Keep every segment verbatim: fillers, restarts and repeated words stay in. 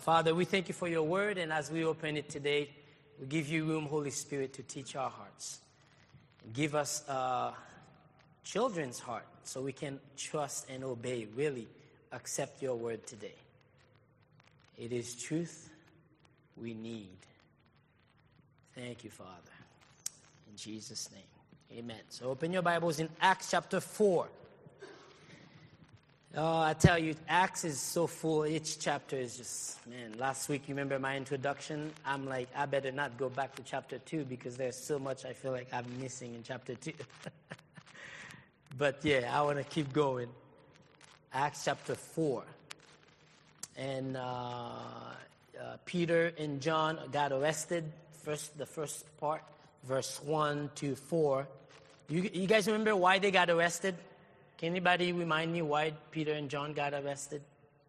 Father, we thank you for your word, and as we open it today, we give you room, Holy Spirit, to teach our hearts. Give us a children's heart so we can trust and obey, really accept your word today. It is truth we need. Thank you, Father. In Jesus' name, amen. So open your Bibles in Acts chapter four. Oh, I tell you, Acts is so full. Each chapter is just, man, last week, you remember my introduction? I'm like, I better not go back to chapter two because there's so much I feel like I'm missing in chapter two. But yeah, I want to keep going. Acts chapter four. And uh, uh, Peter and John got arrested. First, the first part, verse one to four. You, you guys remember why they got arrested? Can anybody remind me why Peter and John got arrested?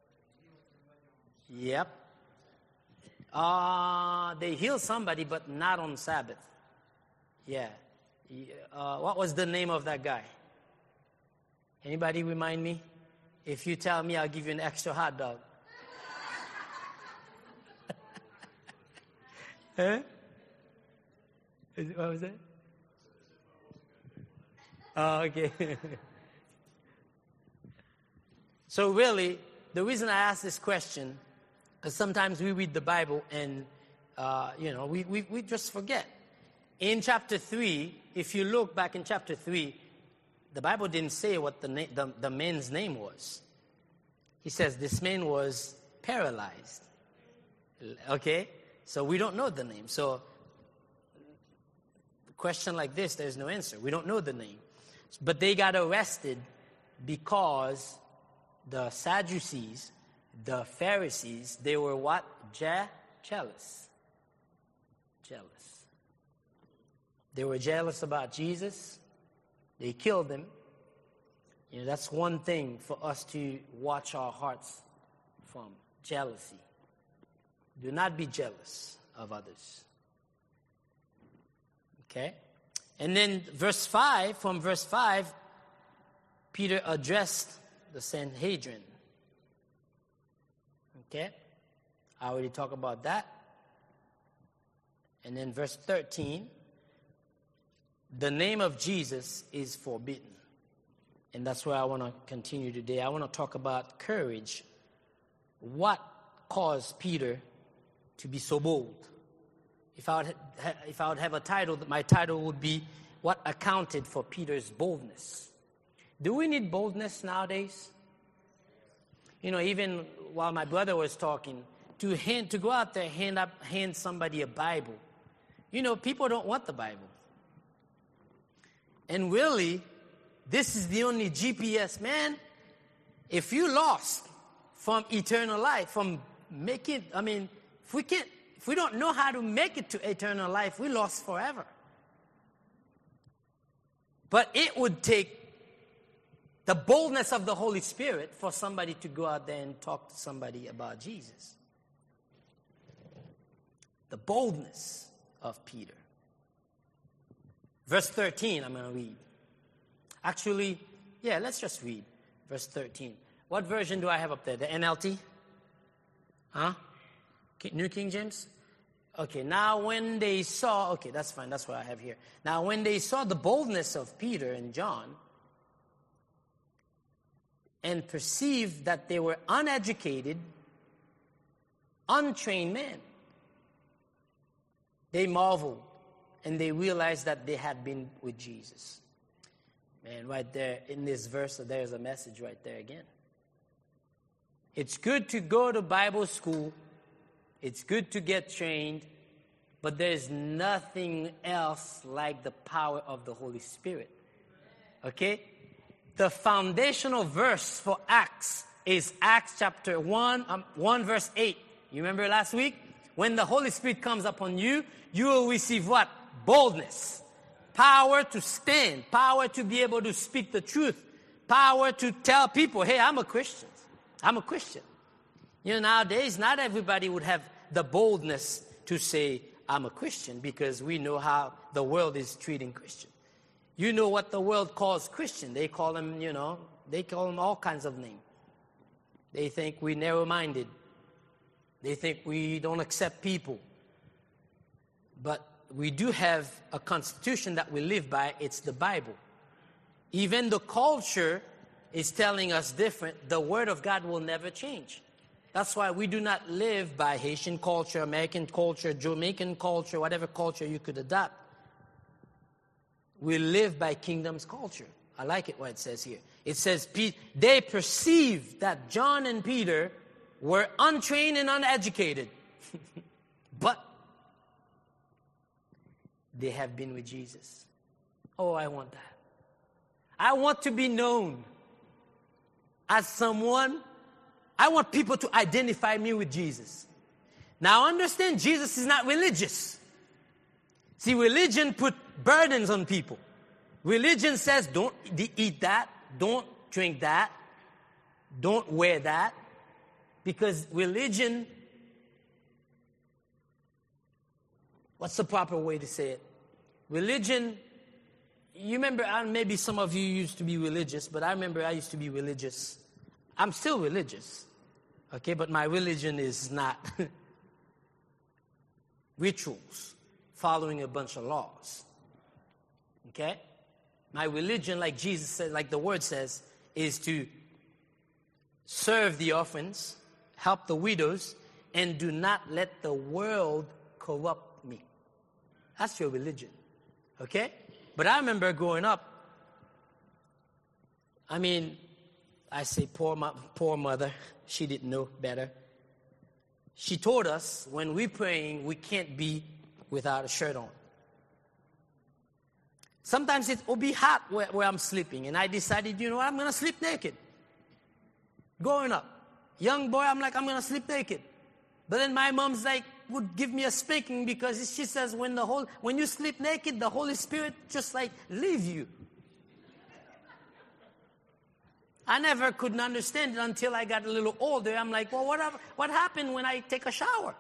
Yep. Uh, they healed somebody, but not on Sabbath. Yeah. Uh, what was the name of that guy? Anybody remind me? If you tell me, I'll give you an extra hot dog. Huh? What was that? Oh, okay. So really, the reason I ask this question is sometimes we read the Bible and, uh, you know, we, we, we just forget. In chapter three, if you look back in chapter three, the Bible didn't say what the, na- the, the man's name was. He says this man was paralyzed. Okay? So we don't know the name. So a question like this, there's no answer. We don't know the name. But they got arrested because the Sadducees, the Pharisees, they were what? Je- jealous. Jealous. They were jealous about Jesus. They killed him. You know, that's one thing for us to watch our hearts from. Jealousy. Do not be jealous of others. Okay? And then verse five, from verse five, Peter addressed the Sanhedrin. Okay? I already talked about that. And then verse thirteen, the name of Jesus is forbidden. And that's where I want to continue today. I want to talk about courage. What caused Peter to be so bold? If I would, ha- if I would have a title, my title would be, what accounted for Peter's boldness? Do we need boldness nowadays? You know, even while my brother was talking, to hand, to go out there and hand, up, hand somebody a Bible. You know, people don't want the Bible. And really, this is the only G P S, man. If you lost from eternal life, from making, I mean, if we can't, if we don't know how to make it to eternal life, we lost forever. But it would take the boldness of the Holy Spirit for somebody to go out there and talk to somebody about Jesus. The boldness of Peter. Verse thirteen, I'm going to read. Actually, yeah, let's just read verse thirteen. What version do I have up there? The N L T? Huh? New King James? Okay, now when they saw, okay, that's fine, that's what I have here. Now when they saw the boldness of Peter and John, and perceived that they were uneducated, untrained men, they marveled, and they realized that they had been with Jesus. Man, right there in this verse, there's a message right there again. It's good to go to Bible school. It's good to get trained. But there's nothing else like the power of the Holy Spirit. Okay? The foundational verse for Acts is Acts chapter one, um, one verse eight. You remember last week? When the Holy Spirit comes upon you, you will receive what? Boldness. Power to stand. Power to be able to speak the truth. Power to tell people, hey, I'm a Christian. I'm a Christian. You know, nowadays, not everybody would have the boldness to say, I'm a Christian, because we know how the world is treating Christians. You know what the world calls Christian. They call them, you know, they call them all kinds of names. They think we're narrow-minded. They think we don't accept people. But we do have a constitution that we live by. It's the Bible. Even the culture is telling us different. The Word of God will never change. That's why we do not live by Haitian culture, American culture, Jamaican culture, whatever culture you could adopt. We live by kingdom's culture. I like it what it says here. It says, they perceived that John and Peter were untrained and uneducated. But they have been with Jesus. Oh, I want that. I want to be known as someone. I want people to identify me with Jesus. Now understand, Jesus is not religious. See, religion put burdens on people. Religion says, don't eat that, don't drink that, don't wear that. Because religion, what's the proper way to say it? Religion, you remember, maybe some of you used to be religious, but I remember I used to be religious. I'm still religious, okay, but my religion is not rituals, following a bunch of laws, okay? My religion, like Jesus said, like the word says, is to serve the orphans, help the widows, and do not let the world corrupt me. That's your religion, okay? But I remember growing up, I mean, I say poor, mo- poor mother, she didn't know better. She told us when we're praying, we can't be without a shirt on. Sometimes it will be hot where, where I'm sleeping, and I decided, you know what, I'm going to sleep naked. Growing up, young boy, I'm like, I'm going to sleep naked. But then my mom's like, would give me a spanking because she says when the whole, when you sleep naked, the Holy Spirit just like leave you. I never couldn't understand it until I got a little older. I'm like, well, what, what happened when I take a shower?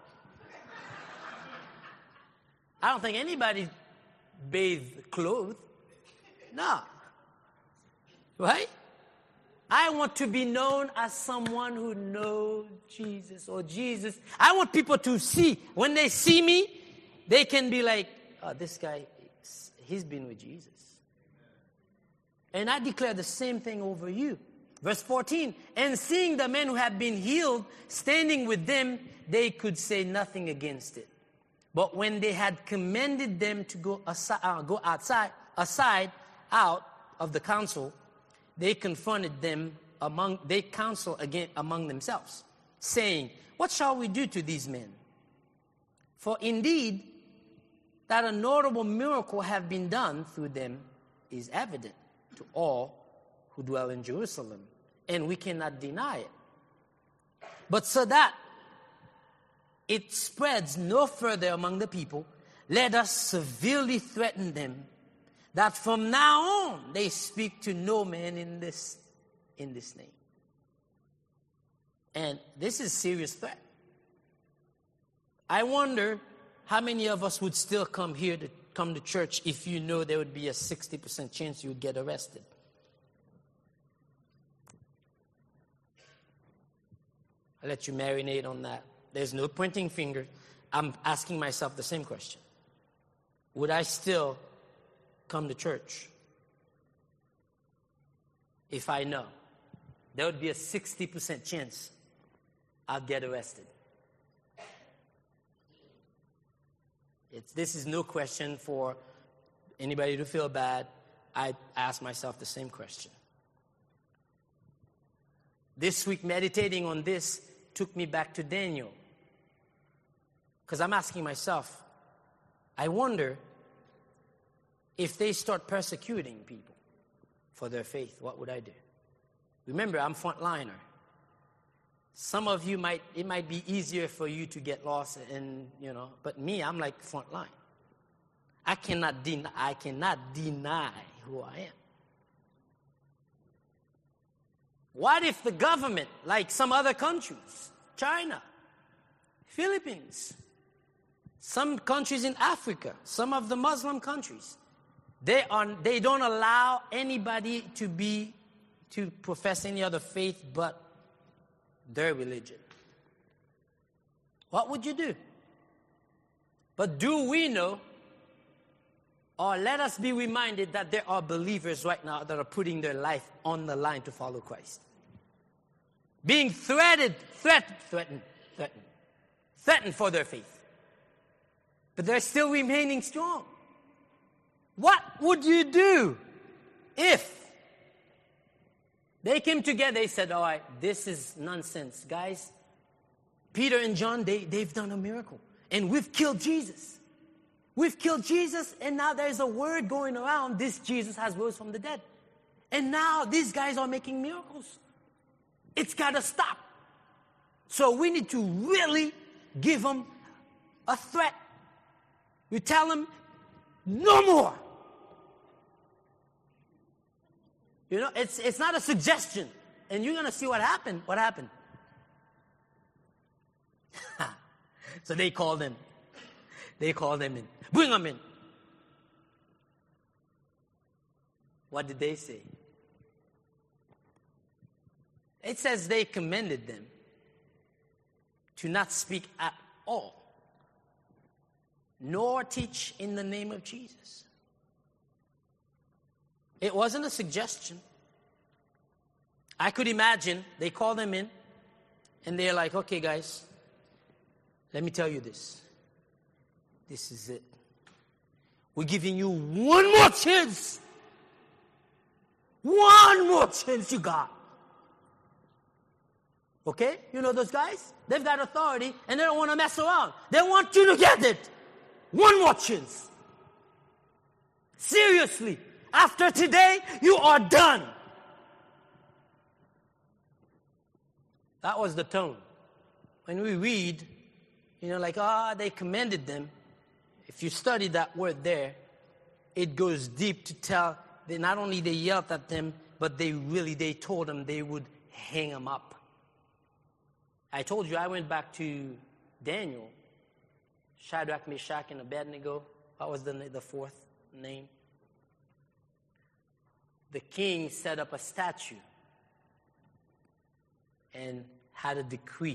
I don't think anybody bathed clothed. No. Right? I want to be known as someone who knows Jesus or Jesus. I want people to see. When they see me, they can be like, oh, this guy, he's been with Jesus. And I declare the same thing over you. Verse fourteen, and seeing the men who had been healed standing with them, they could say nothing against it. But when they had commanded them to go aside, uh, go outside, aside, out of the council, they confronted them among, they counseled again among themselves, saying, what shall we do to these men? For indeed, that a notable miracle have been done through them is evident to all who dwell in Jerusalem, and we cannot deny it. But so that it spreads no further among the people, let us severely threaten them that from now on they speak to no man in this in this name. And this is a serious threat. I wonder how many of us would still come here to come to church if you know there would be a sixty percent chance you would get arrested. I'll let you marinate on that. There's no pointing finger. I'm asking myself the same question. Would I still come to church if I know there would be a sixty percent chance I'll get arrested? It's, this is no question for anybody to feel bad. I ask myself the same question. This week, meditating on this took me back to Daniel. Because I'm asking myself, I wonder if they start persecuting people for their faith, what would I do? Remember, I'm frontliner. Some of you might, it might be easier for you to get lost and, you know, but me, I'm like frontline. I cannot deny, I cannot deny who I am. What if the government, like some other countries, China, Philippines, some countries in Africa, some of the Muslim countries, they are they don't allow anybody to be to profess any other faith but their religion. What would you do? But do we know, or let us be reminded that there are believers right now that are putting their life on the line to follow Christ. Being threatened, threatened, threatened, threatened, threatened for their faith. But they're still remaining strong. What would you do if they came together, they said, all right, this is nonsense. Guys, Peter and John, they, they've done a miracle. And we've killed Jesus. We've killed Jesus, and now there's a word going around, this Jesus has rose from the dead. And now these guys are making miracles. It's got to stop. So we need to really give them a threat. We tell them, no more. You know, it's it's not a suggestion. And you're going to see what happened. What happened? So they called him. They called him in. Bring them in. What did they say? It says they commended them to not speak at all, nor teach in the name of Jesus. It wasn't a suggestion. I could imagine they called them in, and they're like, okay, guys, let me tell you this. This is it. We're giving you one more chance. One more chance you got. Okay? You know those guys? They've got authority, and they don't want to mess around. They want you to get it. One more chance. Seriously. After today, you are done. That was the tone. When we read, you know, like, ah, oh, they commended them. If you study that word there, it goes deep to tell that not only they yelled at them, but they really, they told them they would hang them up. I told you I went back to Daniel, Shadrach, Meshach, and Abednego. What was the, the fourth name? The king set up a statue and had a decree.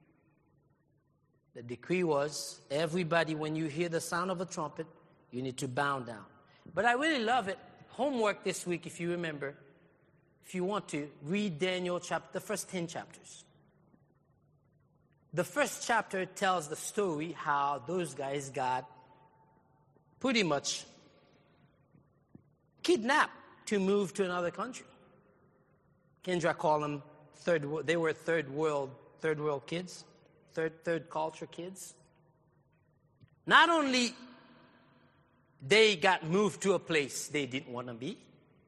The decree was, everybody, when you hear the sound of a trumpet, you need to bow down. But I really love it. Homework this week, if you remember, if you want to, read Daniel chapter, the first ten chapters. The first chapter tells the story how those guys got pretty much kidnapped to move to another country. Kendra called them third. They were third world, third world kids, third third culture kids. Not only they got moved to a place they didn't want to be,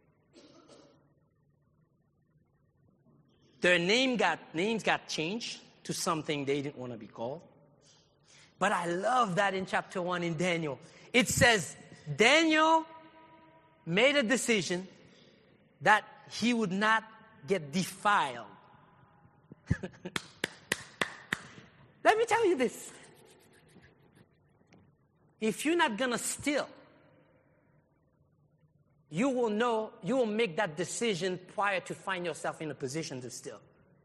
their name got names got changed to something they didn't want to be called. But I love that in chapter one in Daniel. It says Daniel made a decision that he would not get defiled. Let me tell you this. If you're not going to steal, you will know, you will make that decision prior to find yourself in a position to steal.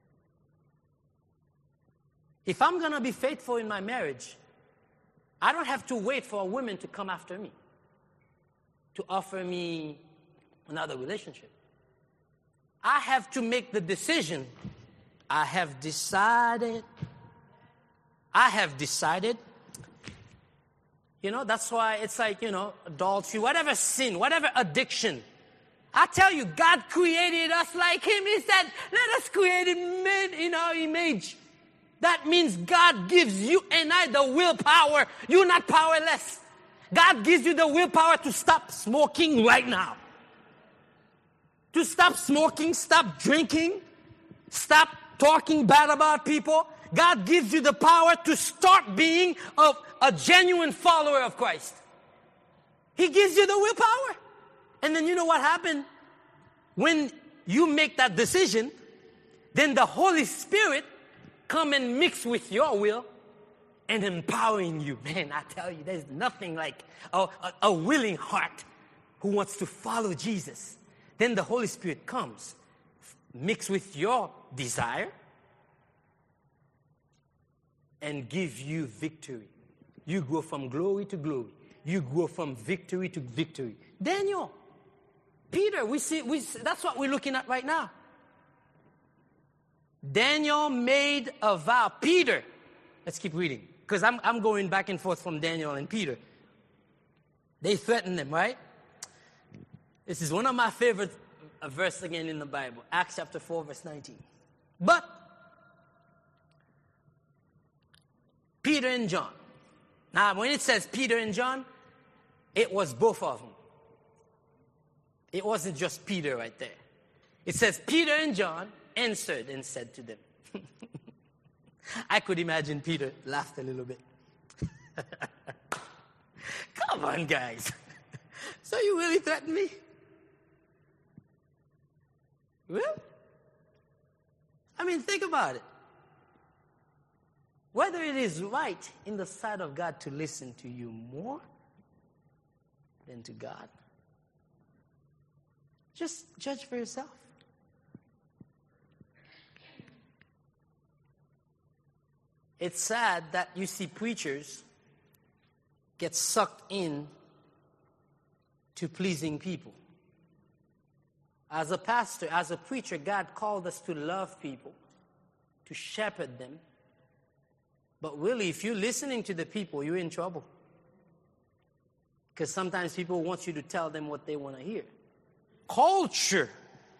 If I'm going to be faithful in my marriage, I don't have to wait for a woman to come after me, to offer me another relationship. I have to make the decision. I have decided. I have decided. You know, that's why it's like, you know, adultery, whatever sin, whatever addiction. I tell you, God created us like Him. He said, let us create men in our image. That means God gives you and I the willpower. You're not powerless. God gives you the willpower to stop smoking right now. To stop smoking, stop drinking, stop talking bad about people. God gives you the power to start being a, a genuine follower of Christ. He gives you the willpower. And then you know what happened? When you make that decision, then the Holy Spirit come and mix with your will and empowering you. Man, I tell you, there's nothing like a, a, a willing heart who wants to follow Jesus. Then the Holy Spirit comes, mix with your desire, and give you victory. You go from glory to glory. You go from victory to victory. Daniel, Peter, we see, we see, that's what we're looking at right now. Daniel made a vow. Peter, let's keep reading, because I'm, I'm going back and forth from Daniel and Peter. They threatened them, right? This is one of my favorite verses again in the Bible, Acts chapter four, verse nineteen. But Peter and John. Now, when it says Peter and John, it was both of them. It wasn't just Peter right there. It says Peter and John answered and said to them. I could imagine Peter laughed a little bit. Come on, guys. So you really threaten me? Well, I mean, think about it. Whether it is right in the sight of God to listen to you more than to God, just judge for yourself. It's sad that you see preachers get sucked in to pleasing people. As a pastor, as a preacher, God called us to love people, to shepherd them. But really, if you're listening to the people, you're in trouble. Because sometimes people want you to tell them what they want to hear. Culture.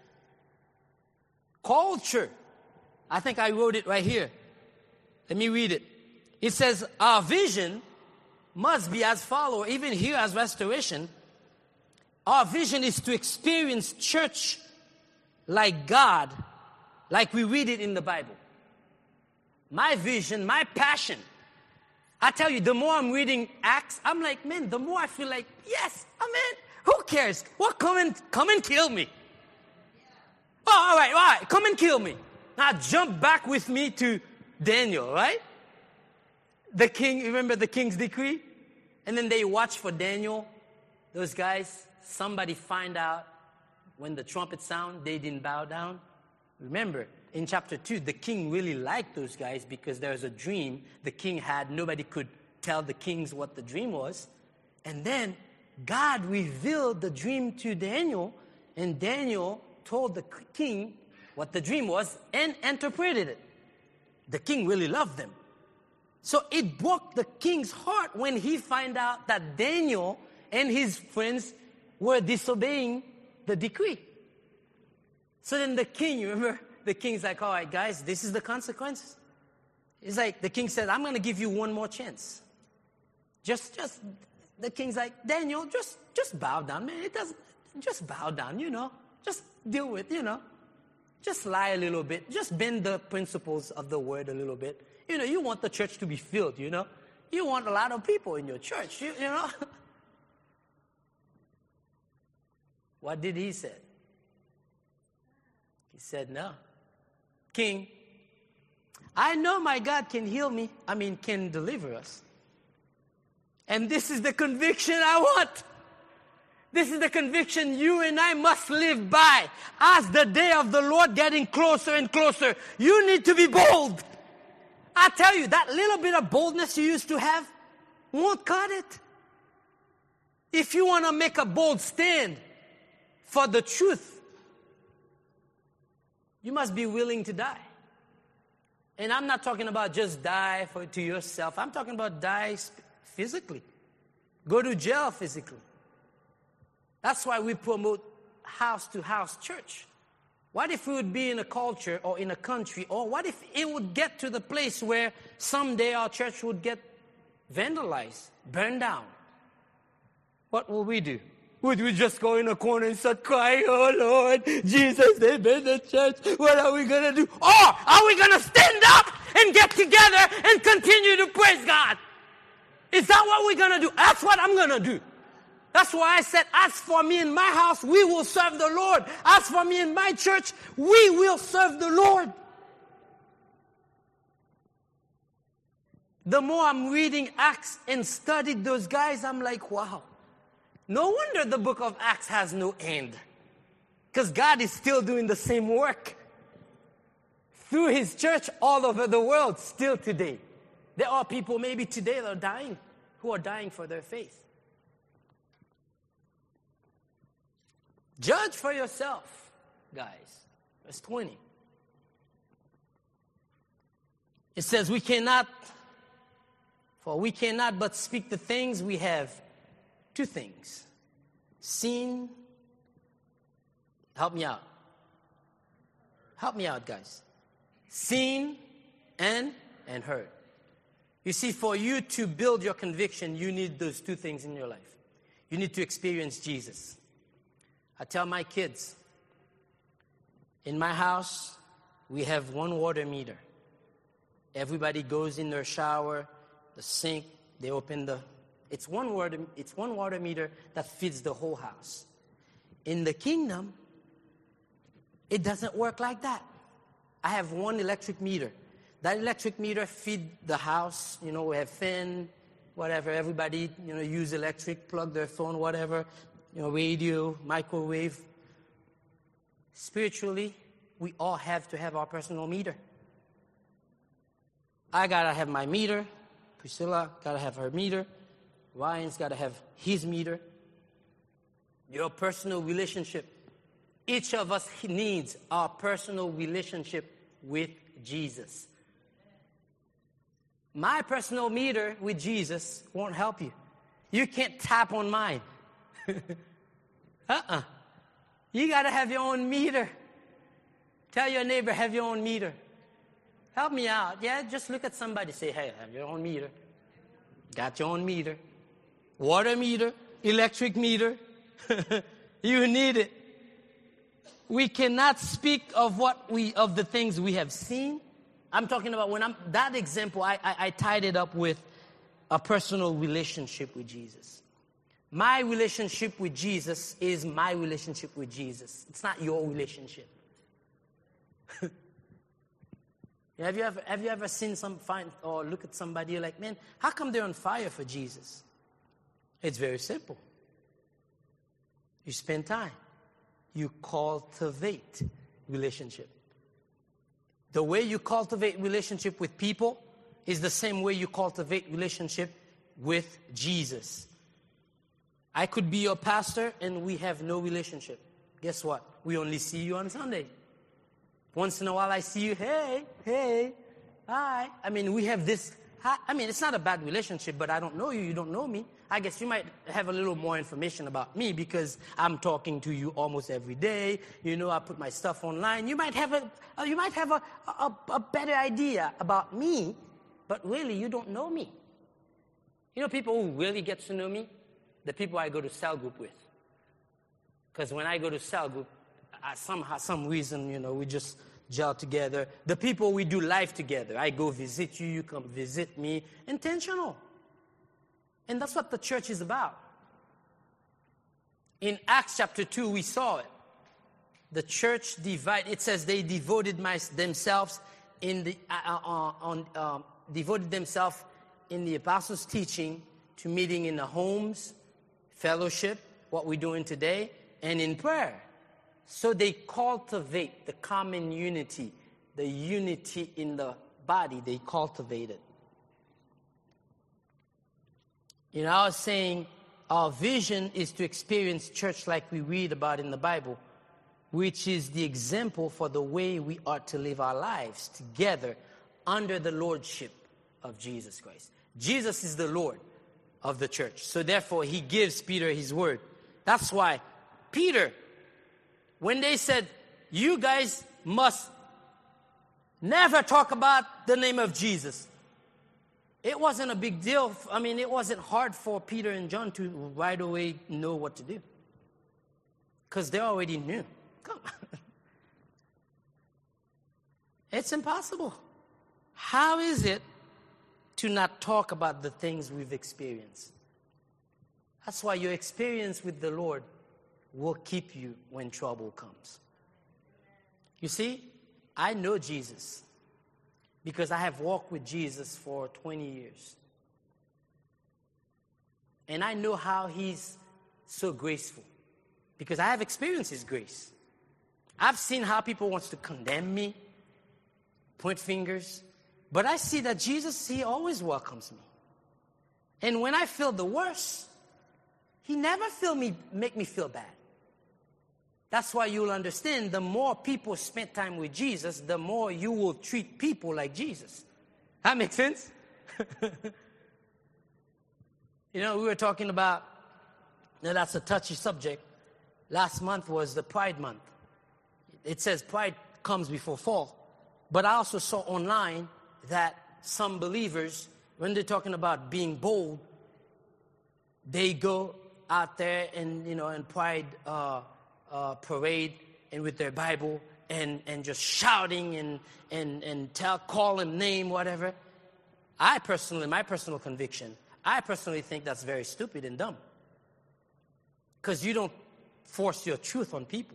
Culture. I think I wrote it right here. Let me read it. It says, our vision must be as follows, even here as Restoration. Our vision is to experience church like God, like we read it in the Bible. My vision, my passion. I tell you, the more I'm reading Acts, I'm like, man, the more I feel like, yes, I mean, who cares? Well, come and, come and kill me. Oh, all right, all right, come and kill me. Now jump back with me to Daniel, right? The king, remember the king's decree? And then they watch for Daniel. Those guys, somebody find out when the trumpet sound, they didn't bow down. Remember, in chapter two, the king really liked those guys because there was a dream the king had. Nobody could tell the kings what the dream was. And then God revealed the dream to Daniel, and Daniel told the king what the dream was and interpreted it. The king really loved them. So it broke the king's heart when he found out that Daniel and his friends were disobeying the decree. So then the king, you remember, the king's like, all right, guys, this is the consequences. It's like, the king said, I'm going to give you one more chance. Just, just, the king's like, Daniel, just, just bow down, man. It doesn't, just bow down, you know. Just deal with, you know. Just lie a little bit. Just bend the principles of the word a little bit. You know, you want the church to be filled, you know. You want a lot of people in your church, you, you know. What did he say? He said, no. King, I know my God can heal me. I mean, can deliver us. And this is the conviction I want. This is the conviction you and I must live by. As the day of the Lord getting closer and closer, you need to be bold. I tell you, that little bit of boldness you used to have won't cut it. If you want to make a bold stand for the truth, you must be willing to die. And I'm not talking about just die for to yourself. I'm talking about die physically. Go to jail physically. That's why we promote house-to-house church. What if we would be in a culture or in a country, or what if it would get to the place where someday our church would get vandalized, burned down? What will we do? Would we just go in a corner and start crying, oh Lord, Jesus, they burned the church, what are we going to do? Or are we going to stand up and get together and continue to praise God? Is that what we're going to do? That's what I'm going to do. That's why I said, as for me and my house, we will serve the Lord. As for me and my church, we will serve the Lord. The more I'm reading Acts and studied those guys, I'm like, wow. No wonder the book of Acts has no end. Because God is still doing the same work through His church all over the world, still today. There are people maybe today that are dying, who are dying for their faith. Judge for yourself, guys. Verse twenty. It says, we cannot, for we cannot but speak the things we have, two things, seen. Help me out. Help me out, guys. Seen and, and heard. You see, for you to build your conviction, you need those two things in your life. You need to experience Jesus. I tell my kids, in my house, we have one water meter. Everybody goes in their shower, the sink, they open the, it's one water, it's one water meter that feeds the whole house. In the kingdom, it doesn't work like that. I have one electric meter. That electric meter feed the house. You know, we have fan, whatever. Everybody, you know, use electric, plug their phone, whatever. You know, radio, microwave. Spiritually, we all have to have our personal meter. I gotta have my meter. Priscilla gotta have her meter. Ryan's gotta have his meter. Your personal relationship. Each of us needs our personal relationship with Jesus. My personal meter with Jesus won't help you. You can't tap on mine. uh-uh. You got to have your own meter. Tell your neighbor, have your own meter. Help me out. Yeah, just look at somebody. Say, hey, have your own meter. Got your own meter. Water meter, electric meter. You need it. We cannot speak of what we of the things we have seen. I'm talking about when I'm that example. I, I, I tied it up with a personal relationship with Jesus. My relationship with Jesus is my relationship with Jesus. It's not your relationship. have you ever have you ever seen some find or look at somebody you're like, man, how come they're on fire for Jesus? It's very simple. You spend time. You cultivate relationship. The way you cultivate relationship with people is the same way you cultivate relationship with Jesus. I could be your pastor and we have no relationship. Guess what? We only see you on Sunday. Once in a while I see you, hey, hey, hi. I mean, we have this, I mean, it's not a bad relationship, but I don't know you, you don't know me. I guess you might have a little more information about me because I'm talking to you almost every day. You know, I put my stuff online. You might have a, uh, you might have a, a, a better idea about me, but really you don't know me. You know, people who really get to know me, the people I go to cell group with. Because when I go to cell group, I, somehow, some reason, you know, we just gel together. The people we do life together. I go visit you, you come visit me. Intentional. And that's what the church is about. In Acts chapter two, we saw it. The church divided. It says they devoted my, themselves in the uh, uh, on uh, devoted themselves in the apostles' teaching, to meeting in the homes, fellowship, what we're doing today, and in prayer. So they cultivate the common unity, the unity in the body. They cultivate it. You know, I was saying our vision is to experience church like we read about in the Bible, which is the example for the way we ought to live our lives together under the lordship of Jesus Christ. Jesus is the Lord of the church. So therefore, he gives Peter his word. That's why Peter, when they said, you guys must never talk about the name of Jesus, it wasn't a big deal. I mean, it wasn't hard for Peter and John to right away know what to do. Because they already knew. Come on. It's impossible. How is it to not talk about the things we've experienced? That's why your experience with the Lord will keep you when trouble comes. You see, I know Jesus because I have walked with Jesus for twenty years. And I know how he's so graceful because I have experienced his grace. I've seen how people want to condemn me, point fingers. But I see that Jesus, he always welcomes me. And when I feel the worst, he never feel me, make me feel bad. That's why you'll understand, the more people spend time with Jesus, the more you will treat people like Jesus. That makes sense? You know, we were talking about, now that's a touchy subject. Last month was the Pride Month. It says pride comes before fall. But I also saw online that some believers, when they're talking about being bold, they go out there and, you know, in pride uh, uh, parade and with their Bible and, and just shouting and, and, and tell, call him name, whatever. I personally, my personal conviction, I personally think that's very stupid and dumb. Because you don't force your truth on people.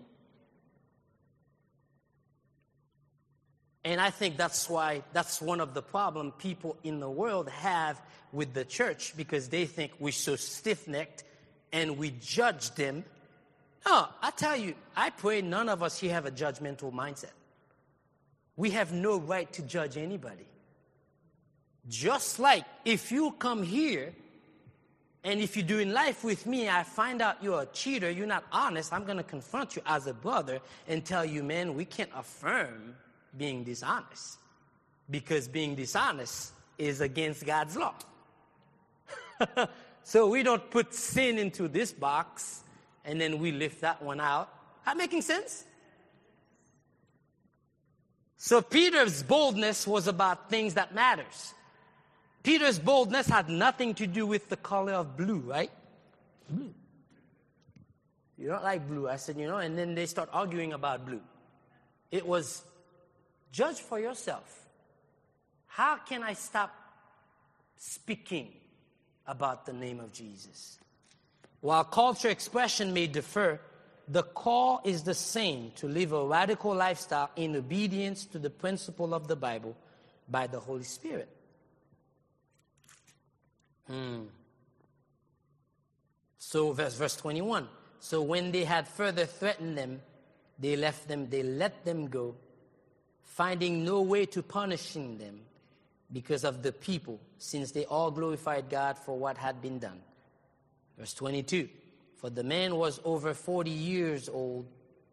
And I think that's why, that's one of the problem people in the world have with the church, because they think we're so stiff-necked and we judge them. No, I tell you, I pray none of us here have a judgmental mindset. We have no right to judge anybody. Just like if you come here and if you're doing life with me, I find out you're a cheater, you're not honest, I'm going to confront you as a brother and tell you, man, we can't affirm being dishonest, because being dishonest is against God's law. So we don't put sin into this box and then we lift that one out. That making sense? So Peter's boldness was about things that matters. Peter's boldness had nothing to do with the color of blue, right? Blue. You don't like blue. I said, you know, and then they start arguing about blue. It was, judge for yourself. How can I stop speaking about the name of Jesus? While culture expression may differ, the call is the same, to live a radical lifestyle in obedience to the principle of the Bible by the Holy Spirit. Hmm. So verse, verse twenty-one. So when they had further threatened them, they left them, they let them go, finding no way to punishing them because of the people, since they all glorified God for what had been done. Verse twenty-two. For the man was over forty years old,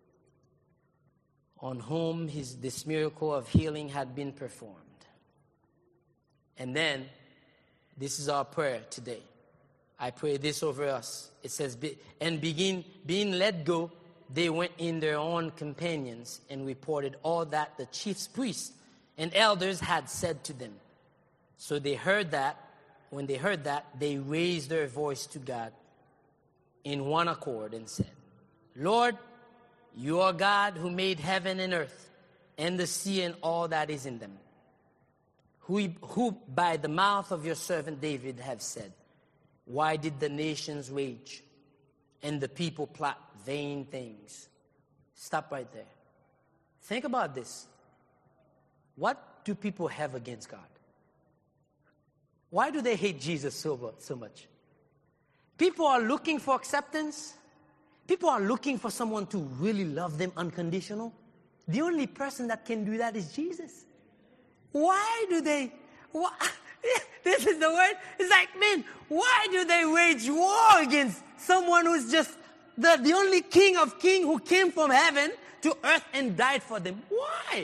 on whom his, this miracle of healing had been performed. And then, this is our prayer today. I pray this over us. It says, and begin being let go, they went in their own companions and reported all that the chief priests and elders had said to them. So they heard that. When they heard that, they raised their voice to God in one accord and said, Lord, you are God who made heaven and earth and the sea and all that is in them, who, who by the mouth of your servant David have said, why did the nations rage and the people plot vain things? Stop right there. Think about this. What do people have against God? Why do they hate Jesus so, so much? People are looking for acceptance. People are looking for someone to really love them unconditional. The only person that can do that is Jesus. Why do they... Why, this is the word. It's like, man, why do they wage war against someone who's just the, the only King of Kings who came from heaven to earth and died for them? Why?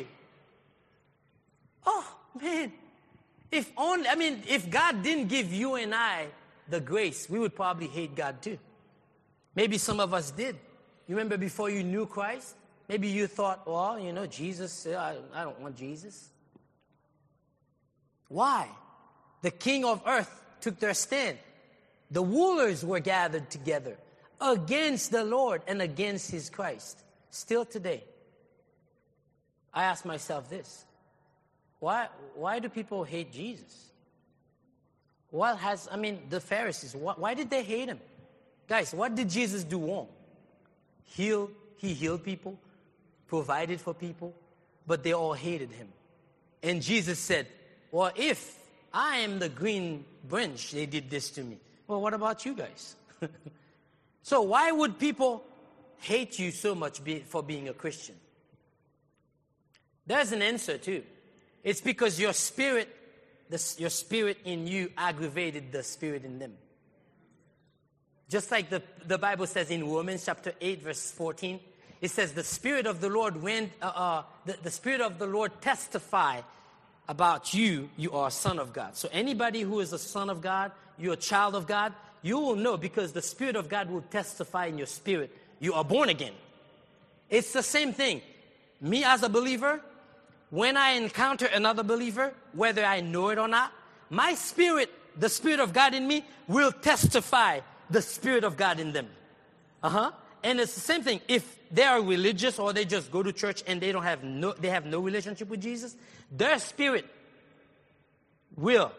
Oh, man. If only, I mean, if God didn't give you and I the grace, we would probably hate God too. Maybe some of us did. You remember before you knew Christ? Maybe you thought, well, you know, Jesus, I, I don't want Jesus. Why? The king of earth took their stand. The rulers were gathered together against the Lord and against his Christ. Still today, I ask myself this. Why, why do people hate Jesus? What has, I mean, the Pharisees, why, why did they hate him? Guys, what did Jesus do wrong? Heal, he healed people, provided for people, but they all hated him. And Jesus said, well, if I am the green branch, they did this to me. Well, what about you guys? So why would people hate you so much be, for being a Christian? There's an answer too. It's because your spirit, the, your spirit in you aggravated the spirit in them. Just like the, the Bible says in Romans chapter eight, verse fourteen, it says the Spirit of the Lord, when uh, uh, the, the Spirit of the Lord testify about you, you are a son of God. So anybody who is a son of God, you're a child of God, you will know because the Spirit of God will testify in your spirit. You are born again. It's the same thing. Me as a believer, when I encounter another believer, whether I know it or not, my spirit, the Spirit of God in me, will testify the Spirit of God in them. Uh-huh. And it's the same thing. If they are religious or they just go to church and they don't have no, they have no relationship with Jesus, their spirit will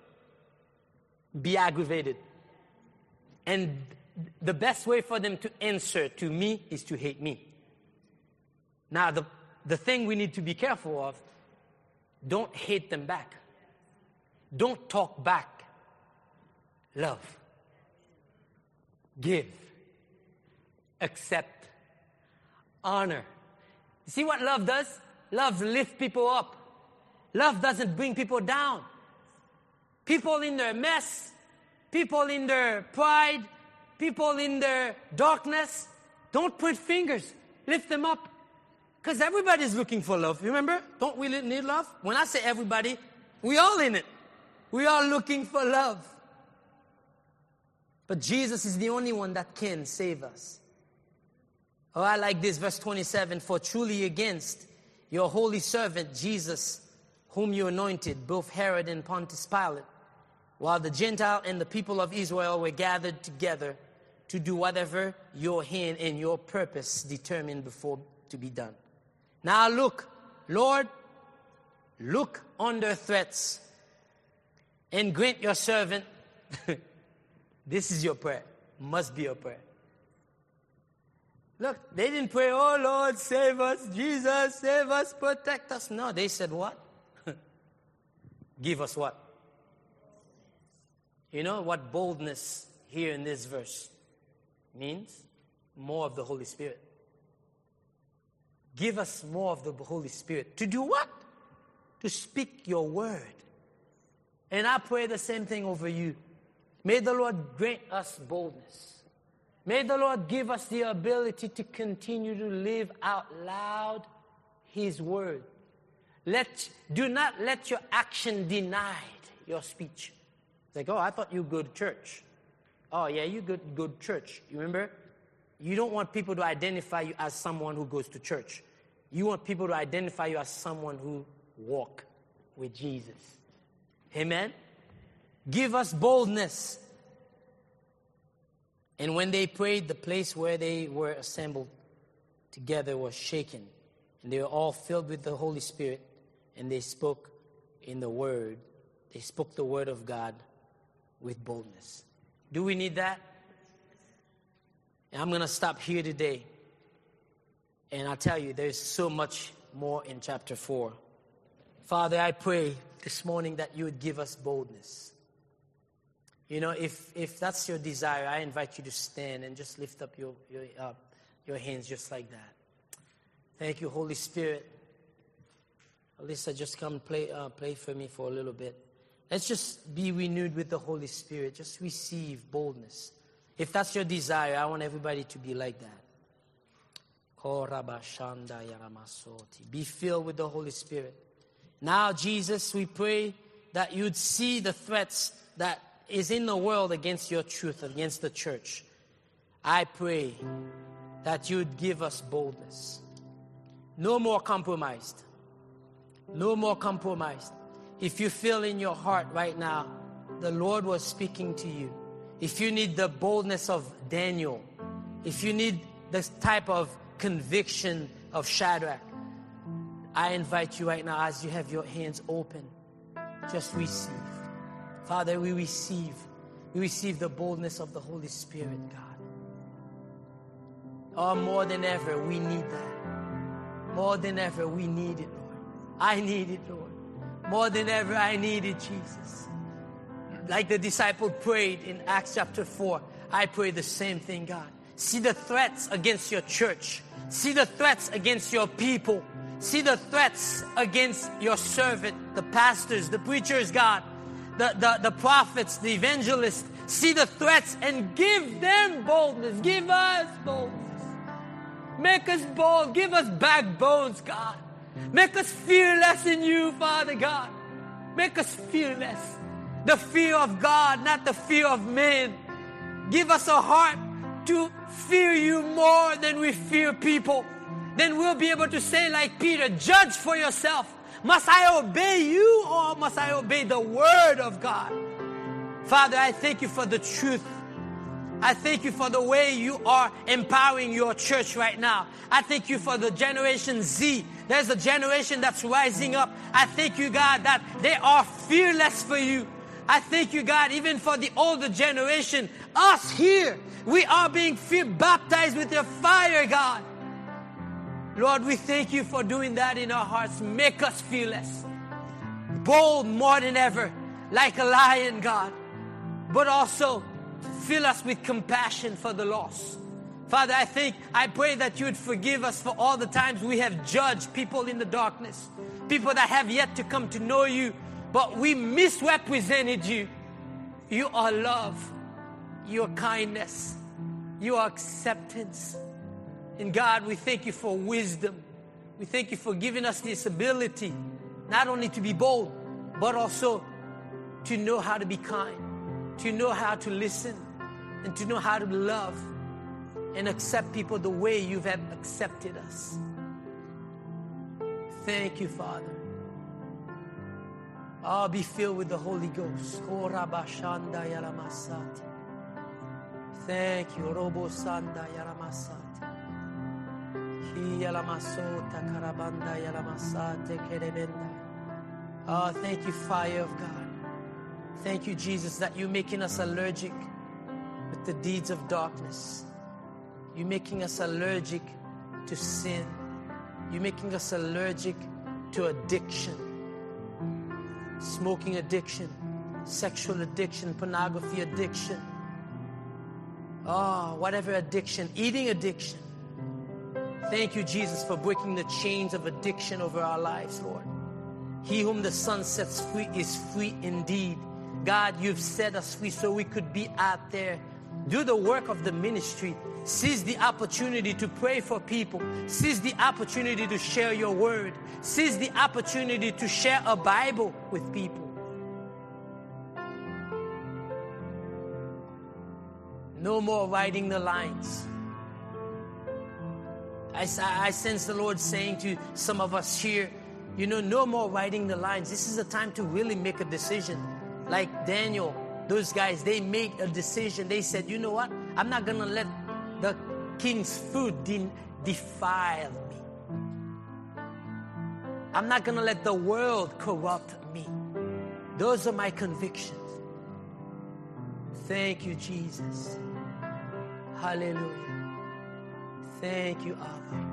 be aggravated. And the best way for them to answer to me is to hate me. Now, the, the thing we need to be careful of, don't hate them back. Don't talk back. Love. Give. Accept. Honor. See what love does? Love lifts people up. Love doesn't bring people down. People in their mess, people in their pride, people in their darkness, don't point fingers. Lift them up. Because everybody's looking for love. Remember? Don't we need love? When I say everybody, we all in it. We are looking for love. But Jesus is the only one that can save us. Oh, I like this, verse twenty-seven. For truly against your holy servant, Jesus, whom you anointed, both Herod and Pontius Pilate, while the Gentile and the people of Israel were gathered together to do whatever your hand and your purpose determined before to be done. Now look, Lord, look on their threats and grant your servant. This is your prayer. Must be your prayer. Look, they didn't pray, oh Lord, save us, Jesus, save us, protect us. No, they said what? Give us what? You know what boldness here in this verse means? More of the Holy Spirit. Give us more of the Holy Spirit. To do what? To speak your word. And I pray the same thing over you. May the Lord grant us boldness. May the Lord give us the ability to continue to live out loud His word. Let, do not let your action deny your speech. It's like, oh, I thought you go to church. Oh, yeah, you go, go to church. You remember? You don't want people to identify you as someone who goes to church. You want people to identify you as someone who walk with Jesus. Amen? Give us boldness. And when they prayed, the place where they were assembled together was shaken. And they were all filled with the Holy Spirit. And they spoke in the word. They spoke the word of God with boldness. Do we need that? And I'm going to stop here today. And I'll tell you, there's so much more in chapter four. Father, I pray this morning that you would give us boldness. You know, if if that's your desire, I invite you to stand and just lift up your your, uh, your hands just like that. Thank you, Holy Spirit. Alyssa, just come play uh, play for me for a little bit. Let's just be renewed with the Holy Spirit. Just receive boldness. If that's your desire, I want everybody to be like that. Be filled with the Holy Spirit. Now, Jesus, we pray that you'd see the threats that is in the world against your truth, against the church. I pray that you'd give us boldness. No more compromised. No more compromised. If you feel in your heart right now, the Lord was speaking to you. If you need the boldness of Daniel, if you need this type of conviction of Shadrach, I invite you right now, as you have your hands open, just receive. Father, we receive. We receive the boldness of the Holy Spirit, God. Oh, more than ever, we need that. More than ever, we need it, Lord. I need it, Lord. More than ever, I need it, Jesus. Like the disciple prayed in Acts chapter four, I pray the same thing, God. See the threats against your church. See the threats against your people. See the threats against your servant. the pastors, the preachers, God, the, the, the prophets, the evangelists, see the threats and give them boldness. Give us boldness. Make us bold. Give us backbones, God. Make us fearless in you, Father God. Make us fearless. The fear of God, not the fear of men. Give us a heart to fear you more than we fear people. Then we'll be able to say like Peter, judge for yourself. Must I obey you or must I obey the word of God? Father, I thank you for the truth. I thank you for the way you are empowering your church right now. I thank you for the Generation Z. There's a generation that's rising up. I thank you, God, that they are fearless for you. I thank you, God, even for the older generation. Us here, we are being fear- baptized with your fire, God. Lord, we thank you for doing that in our hearts. Make us fearless. Bold more than ever, like a lion, God. But also, fill us with compassion for the lost. Father, I think, I pray that you would forgive us for all the times we have judged people in the darkness, people that have yet to come to know you, but we misrepresented you. You are love, you are kindness, you are acceptance. And God, we thank you for wisdom. We thank you for giving us this ability, not only to be bold, but also to know how to be kind, to know how to listen, and to know how to love and accept people the way you have accepted us. Thank you, Father. Oh, be filled with the Holy Ghost. Thank you. Robo Sanda Yaramasate. Oh, thank you, fire of God. Thank you, Jesus, that you're making us allergic with the deeds of darkness. You're making us allergic to sin. You're making us allergic to addiction. Smoking addiction, sexual addiction, pornography addiction. Oh, whatever addiction, eating addiction. Thank you, Jesus, for breaking the chains of addiction over our lives, Lord. He whom the Son sets free is free indeed. God, you've set us free so we could be out there, do the work of the ministry, seize the opportunity to pray for people, seize the opportunity to share your word, seize the opportunity to share a Bible with people. No more writing the lines. I, I sense the Lord saying to some of us here, you know, no more writing the lines. This is a time to really make a decision. Like Daniel, those guys, they made a decision. They said, you know what? I'm not going to let the king's food de- defile me. I'm not going to let the world corrupt me. Those are my convictions. Thank you, Jesus. Hallelujah. Thank you, Abba.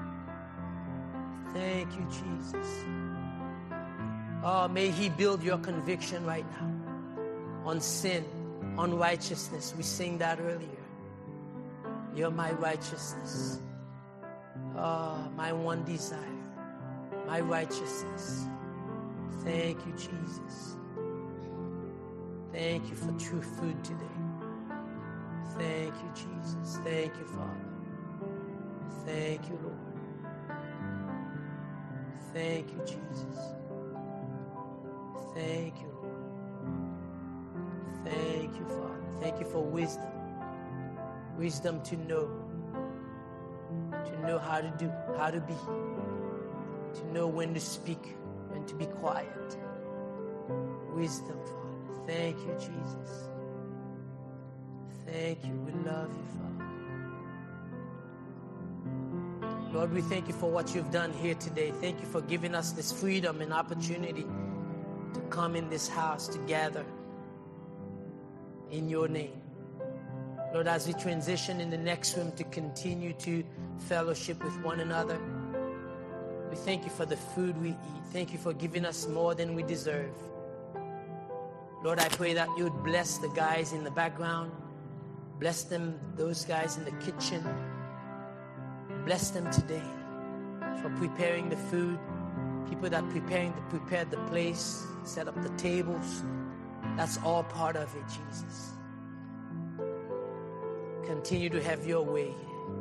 Thank you, Jesus. Oh, may He build your conviction right now on sin, on righteousness. We sang that earlier. You're my righteousness. Oh, my one desire, my righteousness. Thank you, Jesus. Thank you for true food today. Thank you, Jesus. Thank you, Father. Thank you, Lord. Thank you, Jesus. Thank you, Lord. Thank you, Father. Thank you for wisdom. Wisdom to know. To know how to do, how to be. To know when to speak, when to be quiet. Wisdom, Father. Thank you, Jesus. Thank you. We love you, Father. Lord, we thank you for what you've done here today. Thank you for giving us this freedom and opportunity to come in this house to gather in your name. Lord, as we transition in the next room to continue to fellowship with one another, we thank you for the food we eat. Thank you for giving us more than we deserve. Lord, I pray that you would bless the guys in the background. Bless them, those guys in the kitchen. Bless them today for preparing the food. people that preparing prepared the place, set up the tables. That's all part of it, Jesus. Continue to have your way.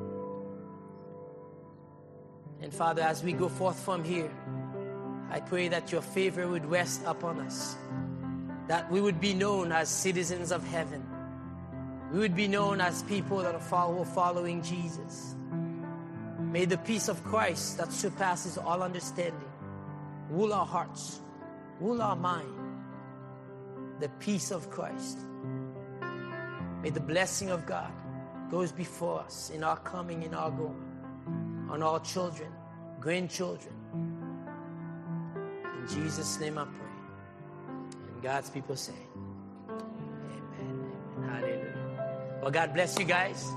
And Father, as we go forth from here, I pray that your favor would rest upon us, that we would be known as citizens of heaven. We would be known as people that are follow, following Jesus. May the peace of Christ that surpasses all understanding rule our hearts, rule our mind. The peace of Christ. May the blessing of God goes before us in our coming, in our going, on our children, grandchildren. In Jesus' name I pray. And God's people say, amen, amen, hallelujah. Well, God bless you guys.